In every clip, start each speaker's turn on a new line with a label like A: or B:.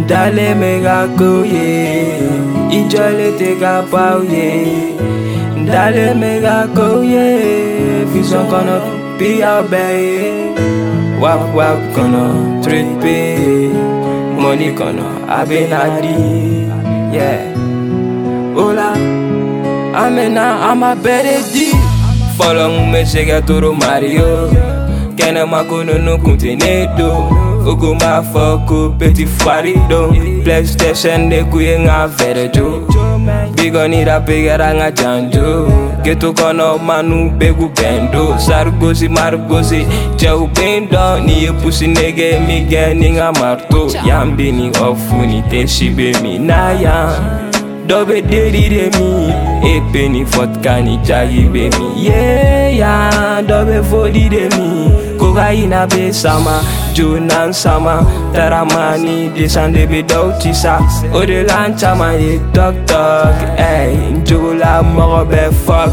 A: Dale mega koye, ijole te kapauye. Dale mega koye, vision kono pia baye. Wap wap kono tripe, money kono abenadi. Yeah, hola, amena ama beredi. Follow me chega toro Mario, kena makono no contenedo. Ogo ma foko petit farido, PlayStation de kuye nga verejo. Bigo ni da pegera nga janjo, geto kono manu begu bendo. Sargosi margosi, jau bendo. Ni ye pussy nege mi geni nga marto. Yambi ni ofuni te shibe mi na ya. Dobe deri de mi, epe ni vodka ni jagi be mi. Yeah ya, dobe vodi de mi. Kokaina be sama, Jonan sama. Taramani descende be doutisa. Ode lanchama ye tok tok. Ey, njogola moro be fuck.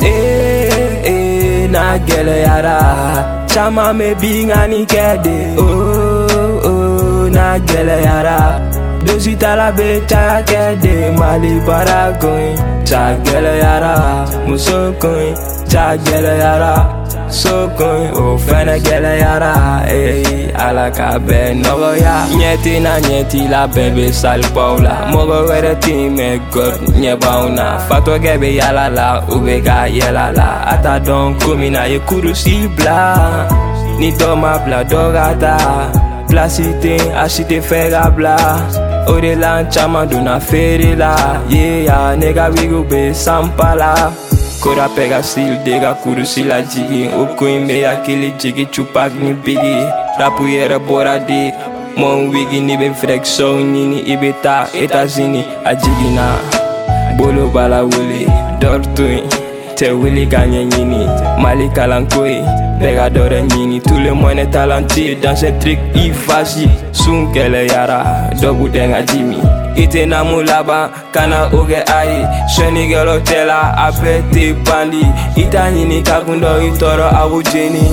A: Na gele yara. Chama me binga ni kede. Oh, na gele yara. Dosi tala be cha kede. Mali para going. Cha gele yara. Muso going. Cha gele yara. So going, oh fana gele yara, alaka be nogo ya. Nyeti na nyeti la bebe sal paula. Mogo were time god nyebauna. Fatwa gebe yala la, ubega yala la. Ata don kumina ye kurusi bla. Ni doma bla dogata. Plasite asite fega bla. Ode lanchama duna feri la. Yeah, nega wigu be sampala. Kora pega sil dega kurusi la jigi. Uko ime ya kili jigi chupak ni bigi. Rapu yere bora di. Mon wigi ni be flexo nini ibeta etazini ajigi na. Bolo bala wuli dortui. Te wili ganye nini. Mali kalankoi. Pega dore nini. Tout le monde est talentueux dans ce truc ifasi. Sun kele yara. Dobu denga jimi. Ite na mulaba, kana oge ai. Sheni gelo tela, apete pandi. Ita nini kakundo itoro awujeni.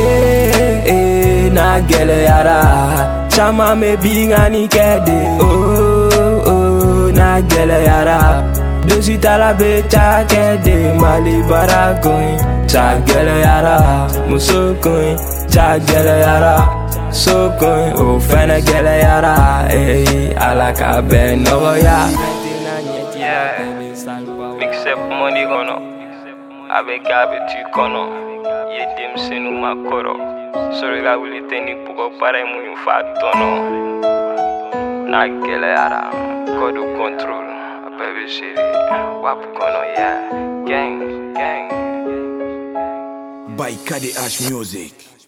A: Na gele yara. Chama me binga ni kede. Oh, na gele yara. Dosi tala be cha kede. Mali bara going. Cha gele yara. Muso going. Cha gele yara. So going, oh fana gele yara, alaka be no ya. Yeah, except money kono, abe gabe tu kono, ye dim senu makoro. Sorry ga wili teni puko pare mu infatono. Na gele yara, kodu control, baby shiri, wap kono yeah, gang.
B: By Kade Ash Music.